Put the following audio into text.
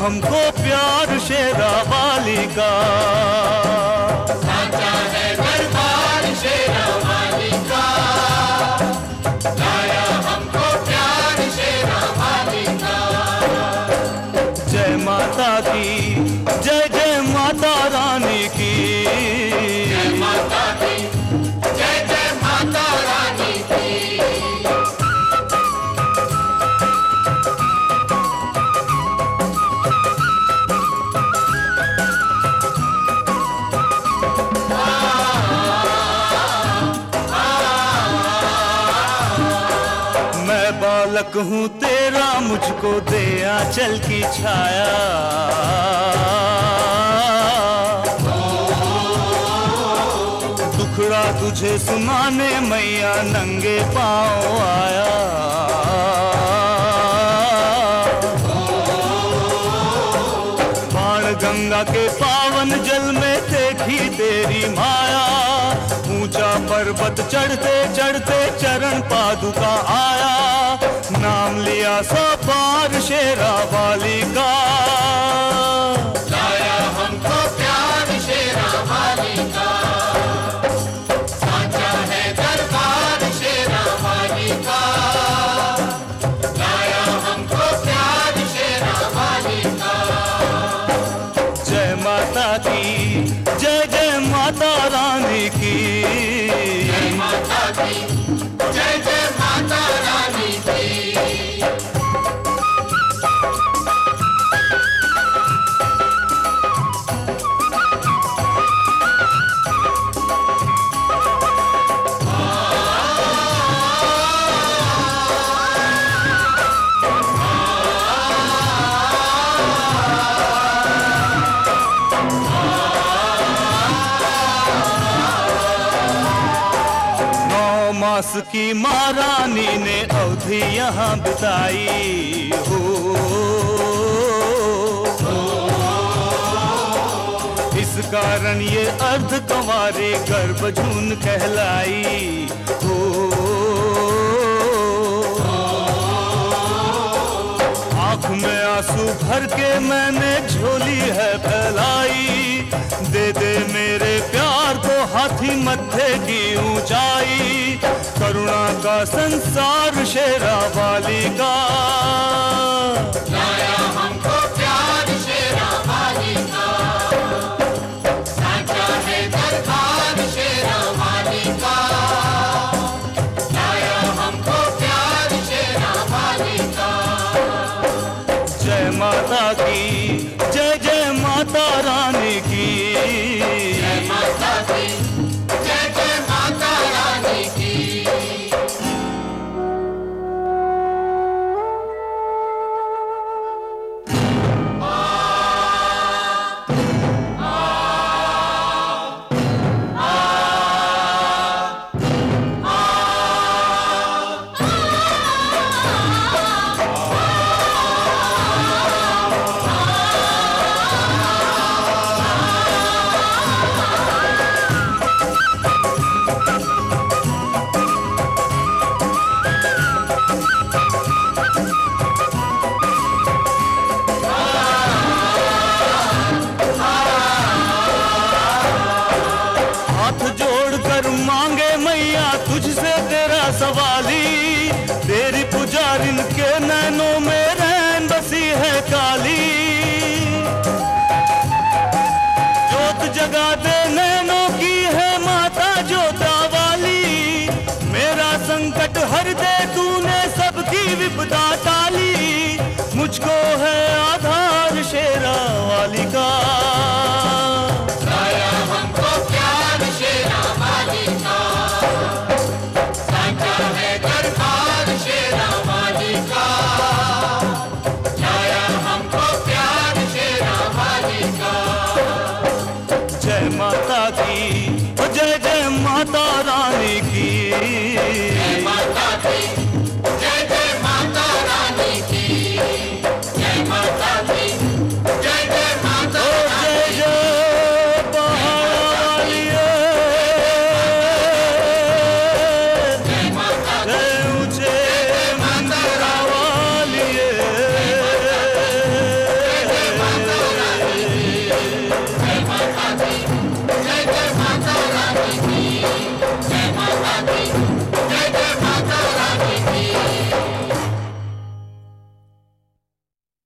हमको प्यार शेरा वाली का। साचा है दरबार शेरा वाली का, लाया हमको प्यार शेरा वाली का। जय माता की, जय जय माता रानी की। जय माता की, जय जय माता रानी की। मैं बालक हूँ तेरा, मुझको दे आंचल की छाया। दुखड़ा तुझे सुनाने मैया नंगे पाँव आया। बाण गंगा के पावन जल में देखी तेरी माया। ऊंचा पर्वत चढ़ते चढ़ते चरण पादुका आया। नाम लिया सो पार शेरा वाली का। लाया हमको प्यार शेरा वाली का, साचा है दरबार शेरा वाली का। लाया हमको प्यार शेरा वाली का। जय माता की, जय जय माता रानी की। जय माता की, जय जय माता रानी की। मास की महारानी ने अवधि यहाँ बिताई हो। इस कारण ये अर्ध कंवारे गर्भजून कहलाई हो। आँख में आंसू भर के मैंने झोली है फैलाई। दे दे मेरे प्यार को हाथी मत्थे की ऊंचाई। करुणा का संसार शेरा वाली का। लाया हमको प्यार शेरा वाली का, साचा है दरबार शेरा वाली का। लाया हमको प्यार शेरा वाली का। जय माता की, जय जय माता रानी की। जय माता की, जय जय माता रानी की। तुझसे तेरा सवाली। तेरी पुजारिन के नैनों में रैन बसी है काली। जोत जगा दे नैनों की है माता जोता वाली। मेरा संकट हर दे तूने सबकी विपदा टाली। मुझको है आधार शेरा वाली का। लाया हमको प्यार शेरा वाली का, साचा है दरबार शेरा वाली का। लाया हमको प्यार शेरा वाली का। जय माता की, जय जय माता रानी।